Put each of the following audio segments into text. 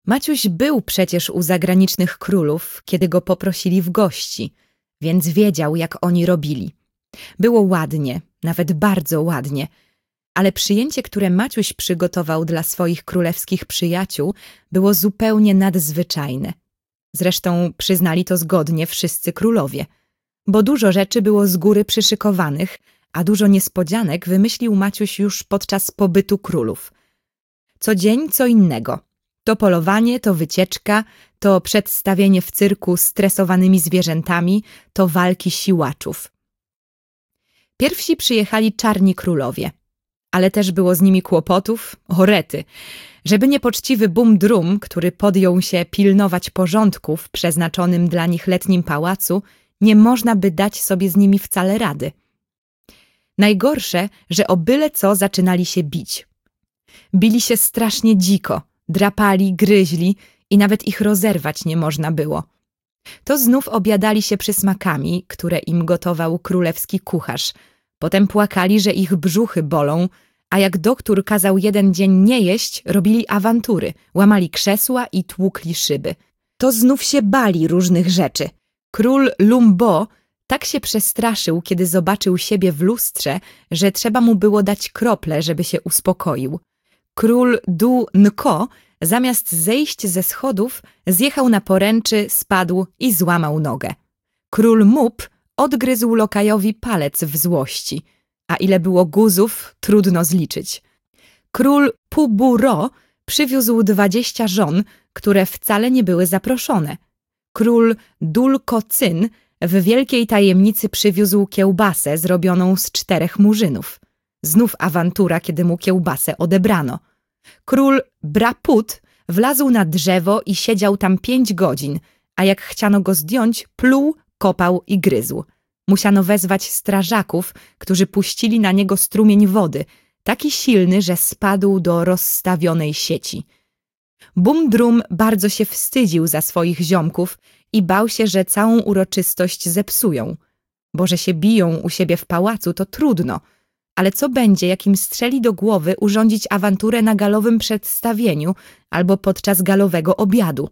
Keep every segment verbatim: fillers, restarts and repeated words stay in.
Maciuś był przecież u zagranicznych królów, kiedy go poprosili w gości, więc wiedział, jak oni robili. Było ładnie, nawet bardzo ładnie, ale przyjęcie, które Maciuś przygotował dla swoich królewskich przyjaciół, było zupełnie nadzwyczajne. Zresztą przyznali to zgodnie wszyscy królowie, bo dużo rzeczy było z góry przyszykowanych, a dużo niespodzianek wymyślił Maciuś już podczas pobytu królów. Co dzień co innego. To polowanie, to wycieczka, to przedstawienie w cyrku stresowanymi zwierzętami, to walki siłaczów. Pierwsi przyjechali czarni królowie, ale też było z nimi kłopotów, o rety, żeby niepoczciwy Bum-Drum, który podjął się pilnować porządku w przeznaczonym dla nich letnim pałacu, nie można by dać sobie z nimi wcale rady. Najgorsze, że o byle co zaczynali się bić. Bili się strasznie dziko, drapali, gryźli i nawet ich rozerwać nie można było. To znów obiadali się przysmakami, które im gotował królewski kucharz. Potem płakali, że ich brzuchy bolą, a jak doktór kazał jeden dzień nie jeść, robili awantury, łamali krzesła i tłukli szyby. To znów się bali różnych rzeczy. Król Lumbo tak się przestraszył, kiedy zobaczył siebie w lustrze, że trzeba mu było dać krople, żeby się uspokoił. Król Du Nko zamiast zejść ze schodów, zjechał na poręczy, spadł i złamał nogę. Król Mup odgryzł lokajowi palec w złości, a ile było guzów, trudno zliczyć. Król Puburo przywiózł dwadzieścia żon, które wcale nie były zaproszone. Król Dulko-Cyn w wielkiej tajemnicy przywiózł kiełbasę zrobioną z czterech murzynów. Znów awantura, kiedy mu kiełbasę odebrano. Król Braput wlazł na drzewo i siedział tam pięć godzin, a jak chciano go zdjąć, pluł, kopał i gryzł. Musiano wezwać strażaków, którzy puścili na niego strumień wody, taki silny, że spadł do rozstawionej sieci. Bum-Drum bardzo się wstydził za swoich ziomków i bał się, że całą uroczystość zepsują. Bo że się biją u siebie w pałacu, to trudno. Ale co będzie, jak im strzeli do głowy urządzić awanturę na galowym przedstawieniu albo podczas galowego obiadu?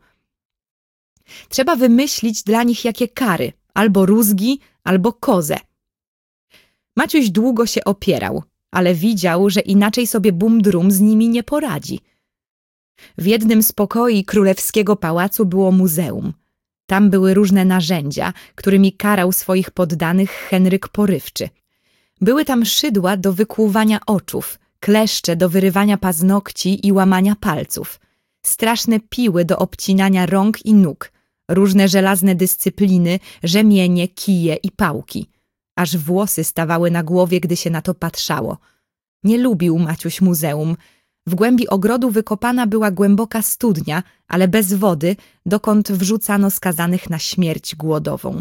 Trzeba wymyślić dla nich jakie kary, albo rózgi, albo kozę. Maciuś długo się opierał, ale widział, że inaczej sobie Bum-Drum z nimi nie poradzi. W jednym z pokoi królewskiego pałacu było muzeum. Tam były różne narzędzia, którymi karał swoich poddanych Henryk Porywczy. Były tam szydła do wykłuwania oczów, kleszcze do wyrywania paznokci i łamania palców, straszne piły do obcinania rąk i nóg, różne żelazne dyscypliny, rzemienie, kije i pałki. Aż włosy stawały na głowie, gdy się na to patrzało. Nie lubił Maciuś muzeum. W głębi ogrodu wykopana była głęboka studnia, ale bez wody, dokąd wrzucano skazanych na śmierć głodową.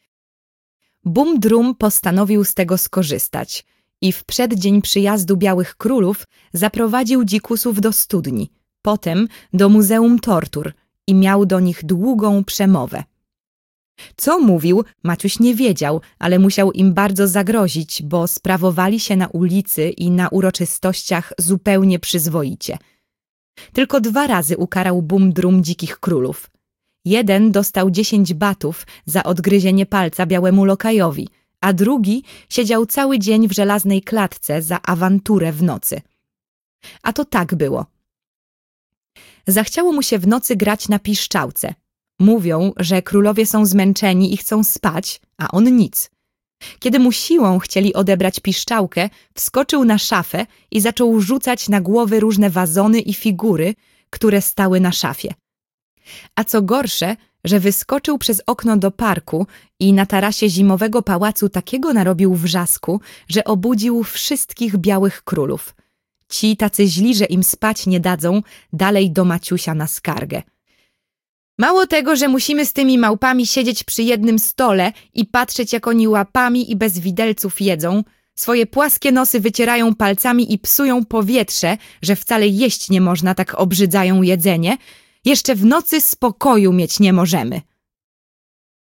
Bum-Drum postanowił z tego skorzystać i w przeddzień przyjazdu Białych Królów zaprowadził dzikusów do studni, potem do Muzeum Tortur i miał do nich długą przemowę. Co mówił, Maciuś nie wiedział, ale musiał im bardzo zagrozić, bo sprawowali się na ulicy i na uroczystościach zupełnie przyzwoicie. Tylko dwa razy ukarał Bum-Drum dzikich królów. Jeden dostał dziesięć batów za odgryzienie palca białemu lokajowi, a drugi siedział cały dzień w żelaznej klatce za awanturę w nocy. A to tak było. Zachciało mu się w nocy grać na piszczałce. Mówią, że królowie są zmęczeni i chcą spać, a on nic. Kiedy mu siłą chcieli odebrać piszczałkę, wskoczył na szafę i zaczął rzucać na głowy różne wazony i figury, które stały na szafie. A co gorsze, że wyskoczył przez okno do parku i na tarasie zimowego pałacu takiego narobił wrzasku, że obudził wszystkich białych królów. Ci tacy źli, że im spać nie dadzą, dalej do Maciusia na skargę. Mało tego, że musimy z tymi małpami siedzieć przy jednym stole i patrzeć, jak oni łapami i bez widelców jedzą, swoje płaskie nosy wycierają palcami i psują powietrze, że wcale jeść nie można, tak obrzydzają jedzenie, jeszcze w nocy spokoju mieć nie możemy.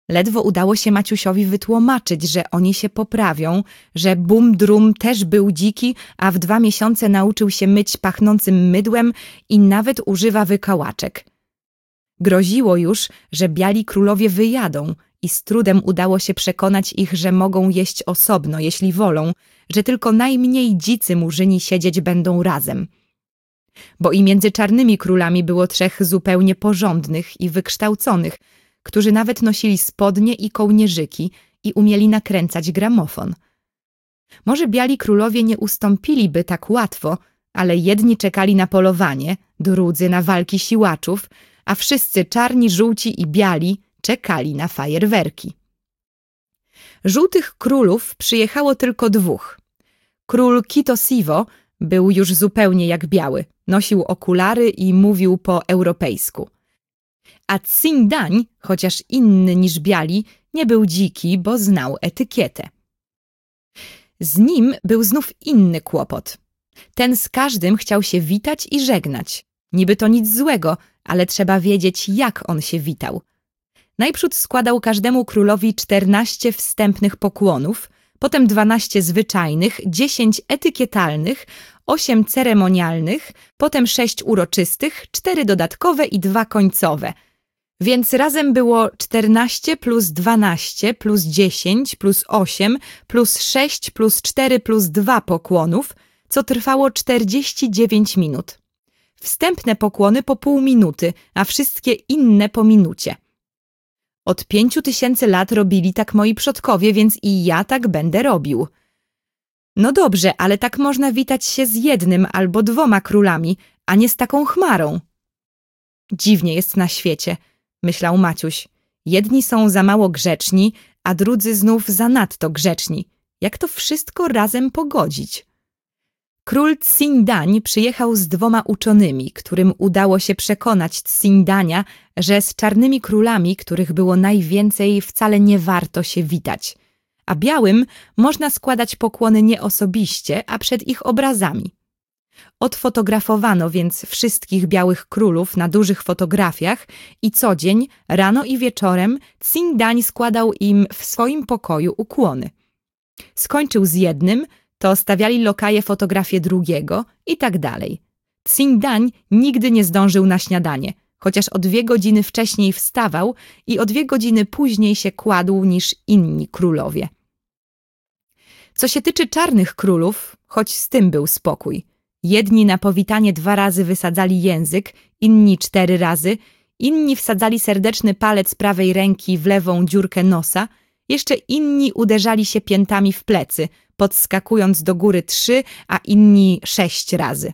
Ledwo udało się Maciusiowi wytłumaczyć, że oni się poprawią, że Bum-Drum też był dziki, a w dwa miesiące nauczył się myć pachnącym mydłem i nawet używa wykałaczek. Groziło już, że biali królowie wyjadą i z trudem udało się przekonać ich, że mogą jeść osobno, jeśli wolą, że tylko najmniej dzicy murzyni siedzieć będą razem. Bo i między czarnymi królami było trzech zupełnie porządnych i wykształconych, którzy nawet nosili spodnie i kołnierzyki i umieli nakręcać gramofon. Może biali królowie nie ustąpiliby tak łatwo, ale jedni czekali na polowanie, drudzy na walki siłaczów, a wszyscy czarni, żółci i biali czekali na fajerwerki. Żółtych królów przyjechało tylko dwóch. Król Kitosiwo był już zupełnie jak biały, nosił okulary i mówił po europejsku. A Tsindań, chociaż inny niż biali, nie był dziki, bo znał etykietę. Z nim był znów inny kłopot. Ten z każdym chciał się witać i żegnać. Niby to nic złego, ale trzeba wiedzieć, jak on się witał. Najprzód składał każdemu królowi czternaście wstępnych pokłonów, potem dwanaście zwyczajnych, dziesięć etykietalnych, osiem ceremonialnych, potem sześć uroczystych, cztery dodatkowe i dwa końcowe. Więc razem było czternaście plus dwanaście plus dziesięć plus osiem plus sześć plus cztery plus dwa pokłonów, co trwało czterdzieści dziewięć minut. Wstępne pokłony po pół minuty, a wszystkie inne po minucie. Od pięciu tysięcy lat robili tak moi przodkowie, więc i ja tak będę robił. No dobrze, ale tak można witać się z jednym albo dwoma królami, a nie z taką chmarą. Dziwnie jest na świecie, myślał Maciuś. Jedni są za mało grzeczni, a drudzy znów zanadto grzeczni. Jak to wszystko razem pogodzić? Król Tsindań przyjechał z dwoma uczonymi, którym udało się przekonać Tsindania, że z czarnymi królami, których było najwięcej, wcale nie warto się witać. A białym można składać pokłony nie osobiście, a przed ich obrazami. Odfotografowano więc wszystkich białych królów na dużych fotografiach i co dzień, rano i wieczorem, Tsindań składał im w swoim pokoju ukłony. Skończył z jednym, to stawiali lokaje fotografię drugiego i tak dalej. Tsindań nigdy nie zdążył na śniadanie, chociaż o dwie godziny wcześniej wstawał i o dwie godziny później się kładł niż inni królowie. Co się tyczy czarnych królów, choć z tym był spokój. Jedni na powitanie dwa razy wysadzali język, inni cztery razy, inni wsadzali serdeczny palec prawej ręki w lewą dziurkę nosa, jeszcze inni uderzali się piętami w plecy, podskakując do góry trzy, a inni sześć razy.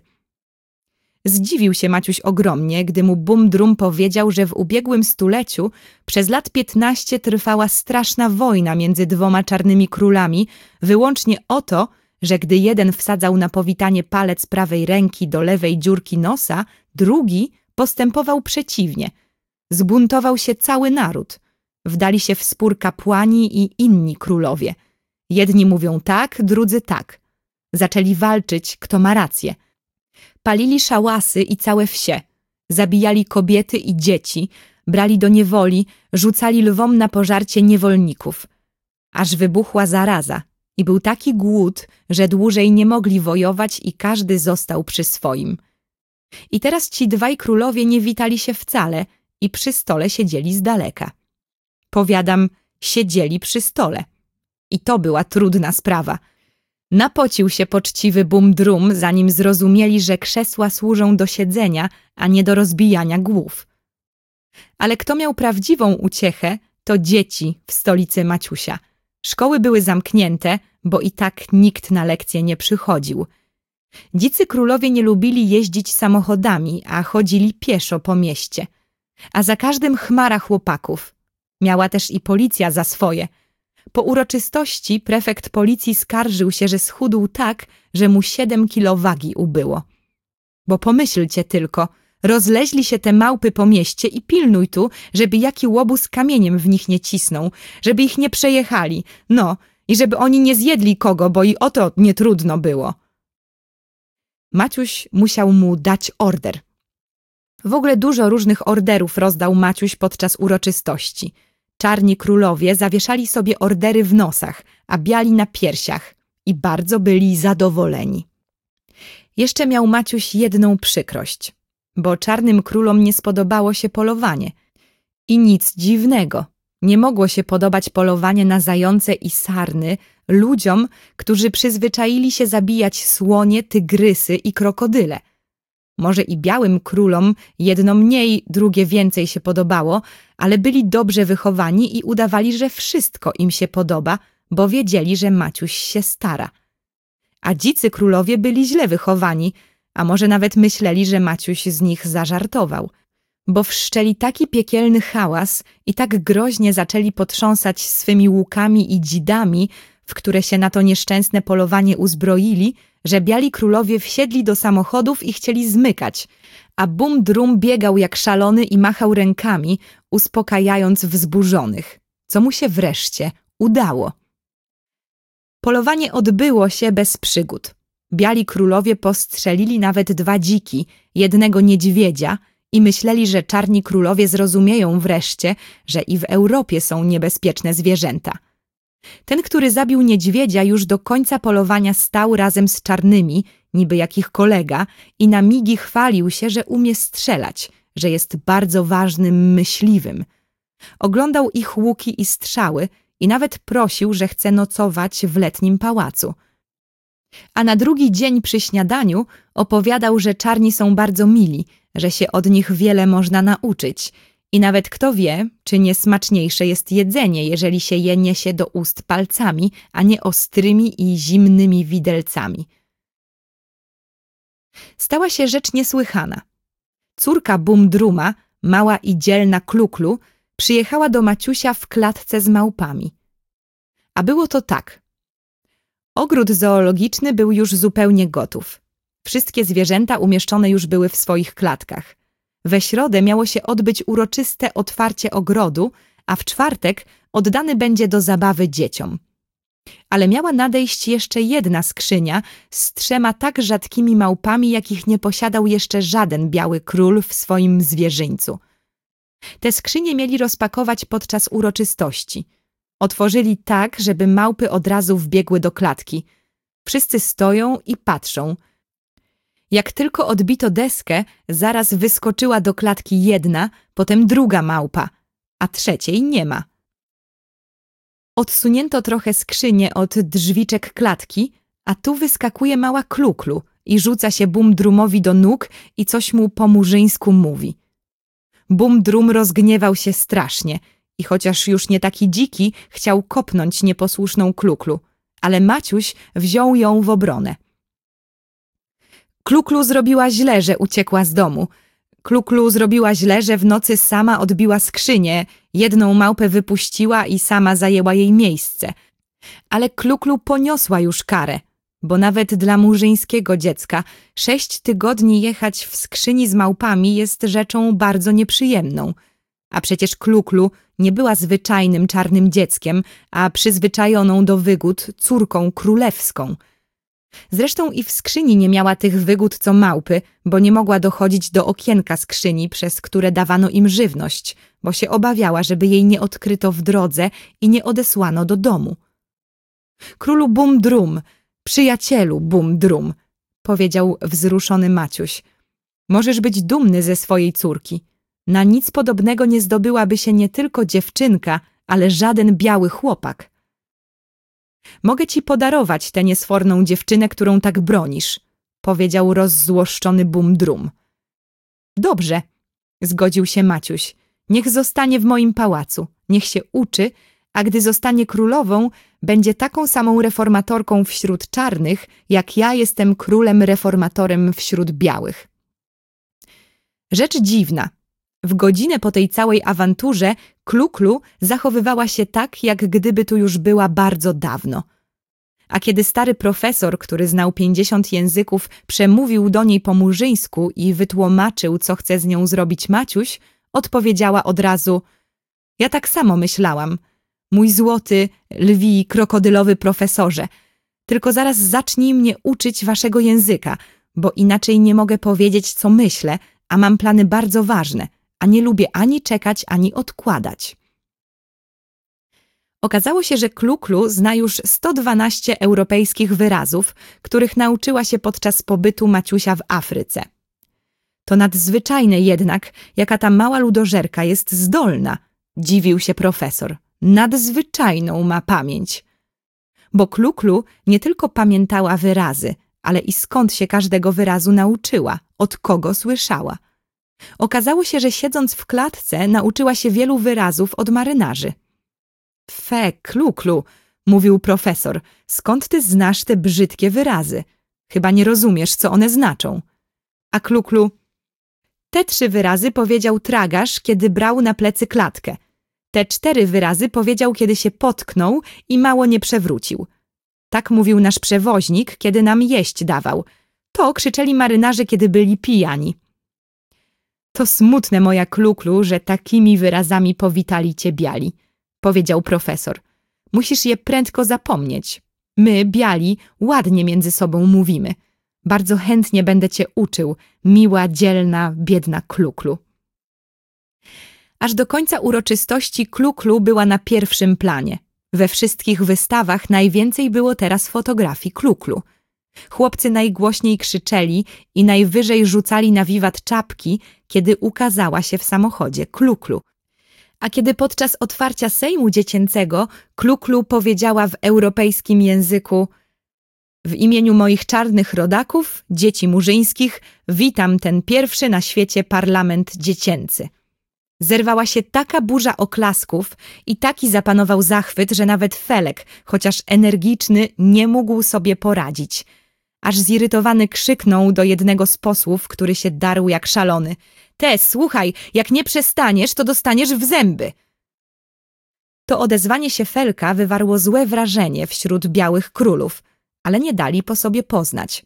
Zdziwił się Maciuś ogromnie, gdy mu Bum-Drum powiedział, że w ubiegłym stuleciu przez lat piętnaście trwała straszna wojna między dwoma czarnymi królami, wyłącznie o to, że gdy jeden wsadzał na powitanie palec prawej ręki do lewej dziurki nosa, drugi postępował przeciwnie. Zbuntował się cały naród. Wdali się w spór kapłani i inni królowie. Jedni mówią tak, drudzy tak. Zaczęli walczyć, kto ma rację. Palili szałasy i całe wsie. Zabijali kobiety i dzieci, brali do niewoli, rzucali lwom na pożarcie niewolników. Aż wybuchła zaraza i był taki głód, że dłużej nie mogli wojować i każdy został przy swoim. I teraz ci dwaj królowie nie witali się wcale i przy stole siedzieli z daleka. Powiadam, siedzieli przy stole. I to była trudna sprawa. Napocił się poczciwy Bum-Drum, zanim zrozumieli, że krzesła służą do siedzenia, a nie do rozbijania głów. Ale kto miał prawdziwą uciechę, to dzieci w stolicy Maciusia. Szkoły były zamknięte, bo i tak nikt na lekcje nie przychodził. Dzicy królowie nie lubili jeździć samochodami, a chodzili pieszo po mieście. A za każdym chmara chłopaków. Miała też i policja za swoje. Po uroczystości prefekt policji skarżył się, że schudł tak, że mu siedem kilo wagi ubyło. Bo pomyślcie tylko, rozleźli się te małpy po mieście i pilnuj tu, żeby jaki łobuz kamieniem w nich nie cisnął, żeby ich nie przejechali, no i żeby oni nie zjedli kogo, bo i o to nie trudno było. Maciuś musiał mu dać order. W ogóle dużo różnych orderów rozdał Maciuś podczas uroczystości. Czarni królowie zawieszali sobie ordery w nosach, a biali na piersiach i bardzo byli zadowoleni. Jeszcze miał Maciuś jedną przykrość, bo czarnym królom nie spodobało się polowanie. I nic dziwnego, nie mogło się podobać polowanie na zające i sarny ludziom, którzy przyzwyczaili się zabijać słonie, tygrysy i krokodyle. Może i białym królom jedno mniej, drugie więcej się podobało, ale byli dobrze wychowani i udawali, że wszystko im się podoba, bo wiedzieli, że Maciuś się stara. A dzicy królowie byli źle wychowani, a może nawet myśleli, że Maciuś z nich zażartował, bo wszczęli taki piekielny hałas i tak groźnie zaczęli potrząsać swymi łukami i dzidami, w które się na to nieszczęsne polowanie uzbroili, że biali królowie wsiedli do samochodów i chcieli zmykać, a Bum-Drum biegał jak szalony i machał rękami, uspokajając wzburzonych, co mu się wreszcie udało. Polowanie odbyło się bez przygód. Biali królowie postrzelili nawet dwa dziki, jednego niedźwiedzia i myśleli, że czarni królowie zrozumieją wreszcie, że i w Europie są niebezpieczne zwierzęta. Ten, który zabił niedźwiedzia, już do końca polowania stał razem z czarnymi, niby jak ich kolega, i na migi chwalił się, że umie strzelać, że jest bardzo ważnym myśliwym. Oglądał ich łuki i strzały i nawet prosił, że chce nocować w letnim pałacu. A na drugi dzień przy śniadaniu opowiadał, że czarni są bardzo mili, że się od nich wiele można nauczyć i nawet kto wie, czy nie smaczniejsze jest jedzenie, jeżeli się je niesie do ust palcami, a nie ostrymi i zimnymi widelcami. Stała się rzecz niesłychana. Córka Bum-Druma, mała i dzielna Kluklu, przyjechała do Maciusia w klatce z małpami. A było to tak. Ogród zoologiczny był już zupełnie gotów. Wszystkie zwierzęta umieszczone już były w swoich klatkach. We środę miało się odbyć uroczyste otwarcie ogrodu, a w czwartek oddany będzie do zabawy dzieciom. Ale miała nadejść jeszcze jedna skrzynia z trzema tak rzadkimi małpami, jakich nie posiadał jeszcze żaden biały król w swoim zwierzyńcu. Te skrzynie mieli rozpakować podczas uroczystości. Otworzyli tak, żeby małpy od razu wbiegły do klatki. Wszyscy stoją i patrzą. Jak tylko odbito deskę, zaraz wyskoczyła do klatki jedna, potem druga małpa, a trzeciej nie ma. Odsunięto trochę skrzynię od drzwiczek klatki, a tu wyskakuje mała Kluklu i rzuca się Bum-Drumowi do nóg i coś mu po murzyńsku mówi. Bum-Drum rozgniewał się strasznie i chociaż już nie taki dziki, chciał kopnąć nieposłuszną Kluklu, ale Maciuś wziął ją w obronę. Kluklu zrobiła źle, że uciekła z domu. Kluklu zrobiła źle, że w nocy sama odbiła skrzynię, jedną małpę wypuściła i sama zajęła jej miejsce. Ale Kluklu poniosła już karę, bo nawet dla murzyńskiego dziecka sześć tygodni jechać w skrzyni z małpami jest rzeczą bardzo nieprzyjemną. A przecież Kluklu nie była zwyczajnym czarnym dzieckiem, a przyzwyczajoną do wygód córką królewską. Zresztą i w skrzyni nie miała tych wygód co małpy, bo nie mogła dochodzić do okienka skrzyni, przez które dawano im żywność, bo się obawiała, żeby jej nie odkryto w drodze i nie odesłano do domu. Królu Bum-Drum, przyjacielu Bum-Drum, powiedział wzruszony Maciuś, możesz być dumny ze swojej córki. Na nic podobnego nie zdobyłaby się nie tylko dziewczynka, ale żaden biały chłopak. Mogę ci podarować tę niesforną dziewczynę, którą tak bronisz, powiedział rozzłoszczony Bum-Drum. Dobrze, zgodził się Maciuś. Niech zostanie w moim pałacu, niech się uczy, a gdy zostanie królową, będzie taką samą reformatorką wśród czarnych, jak ja jestem królem reformatorem wśród białych. Rzecz dziwna. W godzinę po tej całej awanturze Kluklu zachowywała się tak, jak gdyby tu już była bardzo dawno. A kiedy stary profesor, który znał pięćdziesiąt języków, przemówił do niej po murzyńsku i wytłumaczył, co chce z nią zrobić Maciuś, odpowiedziała od razu: ja tak samo myślałam. Mój złoty, lwi, krokodylowy profesorze, tylko zaraz zacznij mnie uczyć waszego języka, bo inaczej nie mogę powiedzieć, co myślę, a mam plany bardzo ważne, a nie lubię ani czekać, ani odkładać. Okazało się, że Kluklu zna już sto dwanaście europejskich wyrazów, których nauczyła się podczas pobytu Maciusia w Afryce. To nadzwyczajne jednak, jaka ta mała ludożerka jest zdolna, dziwił się profesor. Nadzwyczajną ma pamięć. Bo Kluklu nie tylko pamiętała wyrazy, ale i skąd się każdego wyrazu nauczyła, od kogo słyszała. Okazało się, że siedząc w klatce nauczyła się wielu wyrazów od marynarzy. Fe, Kluklu, mówił profesor, skąd ty znasz te brzydkie wyrazy? Chyba nie rozumiesz, co one znaczą. A Kluklu, te trzy wyrazy powiedział tragarz, kiedy brał na plecy klatkę. Te cztery wyrazy powiedział, kiedy się potknął i mało nie przewrócił. Tak mówił nasz przewoźnik, kiedy nam jeść dawał. To krzyczeli marynarze, kiedy byli pijani. To smutne, moja Kluklu, że takimi wyrazami powitali cię biali, powiedział profesor. Musisz je prędko zapomnieć. My, biali, ładnie między sobą mówimy. Bardzo chętnie będę cię uczył, miła, dzielna, biedna Kluklu. Aż do końca uroczystości Kluklu była na pierwszym planie. We wszystkich wystawach najwięcej było teraz fotografii Kluklu. Chłopcy najgłośniej krzyczeli i najwyżej rzucali na wiwat czapki, kiedy ukazała się w samochodzie Kluklu. A kiedy podczas otwarcia Sejmu Dziecięcego Kluklu powiedziała w europejskim języku: w imieniu moich czarnych rodaków, dzieci murzyńskich, witam ten pierwszy na świecie parlament dziecięcy. Zerwała się taka burza oklasków i taki zapanował zachwyt, że nawet Felek, chociaż energiczny, nie mógł sobie poradzić. Aż zirytowany krzyknął do jednego z posłów, który się darł jak szalony: Te, słuchaj, jak nie przestaniesz, to dostaniesz w zęby. To odezwanie się Felka wywarło złe wrażenie wśród białych królów, ale nie dali po sobie poznać.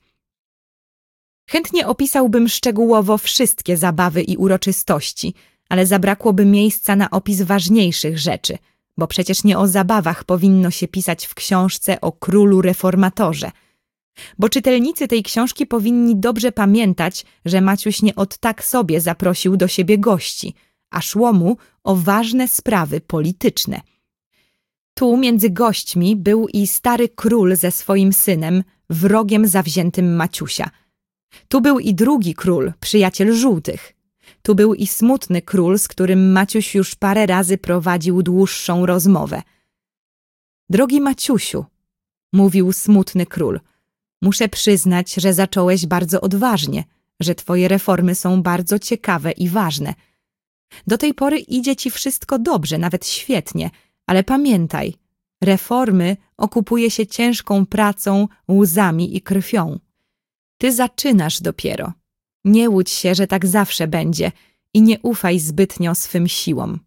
Chętnie opisałbym szczegółowo wszystkie zabawy i uroczystości, ale zabrakłoby miejsca na opis ważniejszych rzeczy, bo przecież nie o zabawach powinno się pisać w książce o królu reformatorze. Bo czytelnicy tej książki powinni dobrze pamiętać, że Maciuś nie od tak sobie zaprosił do siebie gości, a szło mu o ważne sprawy polityczne. Tu między gośćmi był i stary król ze swoim synem, wrogiem zawziętym Maciusia. Tu był i drugi król, przyjaciel żółtych. Tu był i smutny król, z którym Maciuś już parę razy prowadził dłuższą rozmowę. Drogi Maciusiu, mówił smutny król, muszę przyznać, że zacząłeś bardzo odważnie, że twoje reformy są bardzo ciekawe i ważne. Do tej pory idzie ci wszystko dobrze, nawet świetnie, ale pamiętaj, reformy okupuje się ciężką pracą, łzami i krwią. Ty zaczynasz dopiero. Nie łudź się, że tak zawsze będzie i nie ufaj zbytnio swym siłom.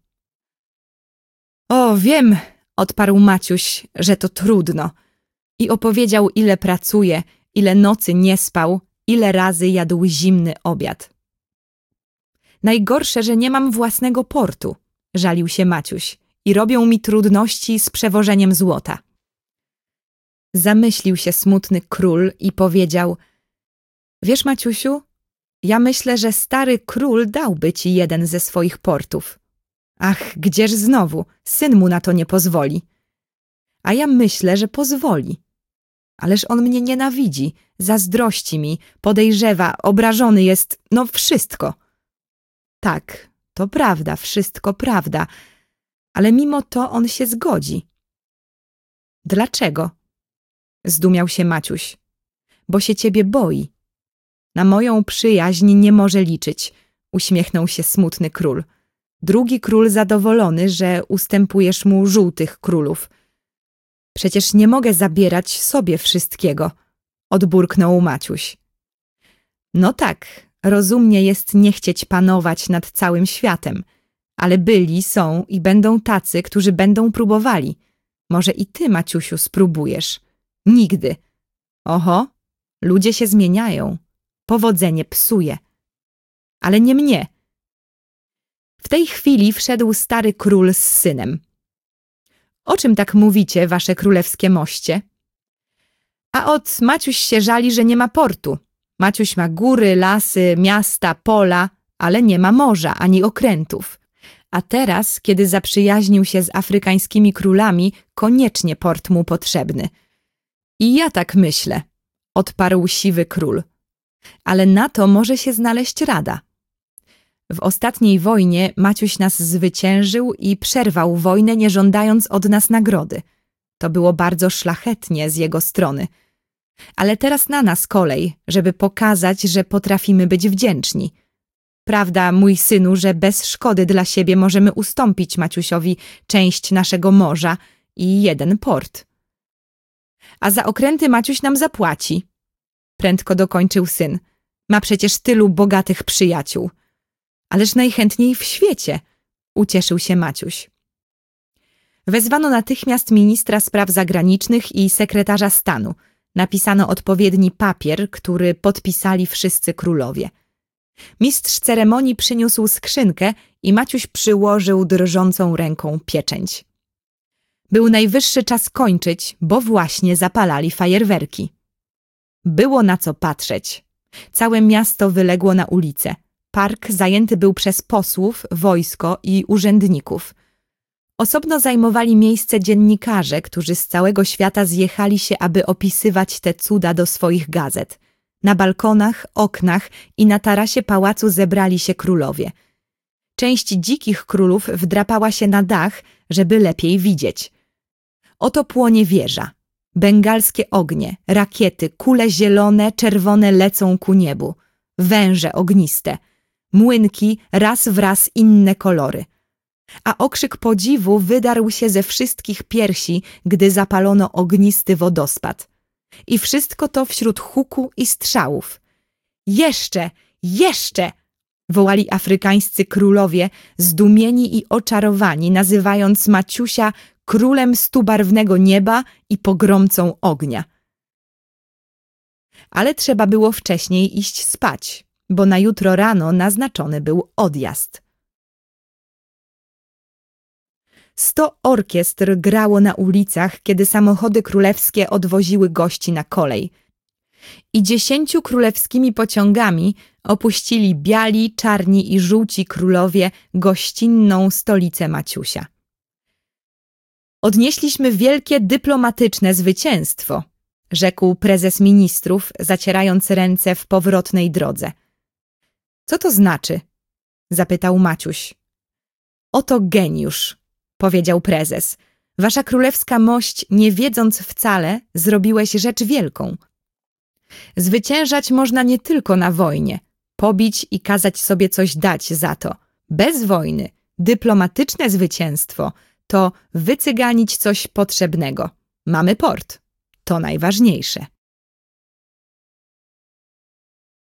O, wiem, odparł Maciuś, że to trudno. I opowiedział, ile pracuje, ile nocy nie spał, ile razy jadł zimny obiad. Najgorsze, że nie mam własnego portu, żalił się Maciuś, i robią mi trudności z przewożeniem złota. Zamyślił się smutny król i powiedział: wiesz, Maciusiu, ja myślę, że stary król dałby ci jeden ze swoich portów. Ach, gdzież znowu, syn mu na to nie pozwoli. A ja myślę, że pozwoli. Ależ on mnie nienawidzi, zazdrości mi, podejrzewa, obrażony jest, no wszystko. Tak, to prawda, wszystko prawda, ale mimo to on się zgodzi. Dlaczego? Zdumiał się Maciuś. Bo się ciebie boi. Na moją przyjaźń nie może liczyć, uśmiechnął się smutny król. Drugi król zadowolony, że ustępujesz mu żółtych królów. Przecież nie mogę zabierać sobie wszystkiego, odburknął Maciuś. No tak, rozumnie jest nie chcieć panować nad całym światem, ale byli, są i będą tacy, którzy będą próbowali. Może i ty, Maciusiu, spróbujesz. Nigdy. Oho, ludzie się zmieniają. Powodzenie psuje. Ale nie mnie. W tej chwili wszedł stary król z synem. O czym tak mówicie, wasze królewskie moście? A ot, Maciuś się żali, że nie ma portu. Maciuś ma góry, lasy, miasta, pola, ale nie ma morza ani okrętów. A teraz, kiedy zaprzyjaźnił się z afrykańskimi królami, koniecznie port mu potrzebny. I ja tak myślę, odparł siwy król. Ale na to może się znaleźć rada. W ostatniej wojnie Maciuś nas zwyciężył i przerwał wojnę, nie żądając od nas nagrody. To było bardzo szlachetnie z jego strony. Ale teraz na nas kolej, żeby pokazać, że potrafimy być wdzięczni. Prawda, mój synu, że bez szkody dla siebie możemy ustąpić Maciusiowi część naszego morza i jeden port. A za okręty Maciuś nam zapłaci. Prędko dokończył syn. Ma przecież tylu bogatych przyjaciół. Ależ najchętniej w świecie, ucieszył się Maciuś. Wezwano natychmiast ministra spraw zagranicznych i sekretarza stanu. Napisano odpowiedni papier, który podpisali wszyscy królowie. Mistrz ceremonii przyniósł skrzynkę i Maciuś przyłożył drżącą ręką pieczęć. Był najwyższy czas kończyć, bo właśnie zapalali fajerwerki. Było na co patrzeć. Całe miasto wyległo na ulicę. Park zajęty był przez posłów, wojsko i urzędników. Osobno zajmowali miejsce dziennikarze, którzy z całego świata zjechali się, aby opisywać te cuda do swoich gazet. Na balkonach, oknach i na tarasie pałacu zebrali się królowie. Część dzikich królów wdrapała się na dach, żeby lepiej widzieć. Oto płonie wieża. Bengalskie ognie, rakiety, kule zielone, czerwone lecą ku niebu. Węże ogniste. Młynki, raz w raz inne kolory. A okrzyk podziwu wydarł się ze wszystkich piersi, gdy zapalono ognisty wodospad. I wszystko to wśród huku i strzałów. Jeszcze, jeszcze! Wołali afrykańscy królowie, zdumieni i oczarowani, nazywając Maciusia królem stubarwnego nieba i pogromcą ognia. Ale trzeba było wcześniej iść spać, bo na jutro rano naznaczony był odjazd. Sto orkiestr grało na ulicach, kiedy samochody królewskie odwoziły gości na kolej. I dziesięciu królewskimi pociągami opuścili biali, czarni i żółci królowie gościnną stolicę Maciusia. Odnieśliśmy wielkie dyplomatyczne zwycięstwo, rzekł prezes ministrów, zacierając ręce w powrotnej drodze. Co to znaczy? Zapytał Maciuś. Oto geniusz, powiedział prezes. Wasza królewska mość, nie wiedząc wcale, zrobiłeś rzecz wielką. Zwyciężać można nie tylko na wojnie, pobić i kazać sobie coś dać za to. Bez wojny, dyplomatyczne zwycięstwo to wycyganić coś potrzebnego. Mamy port. To najważniejsze.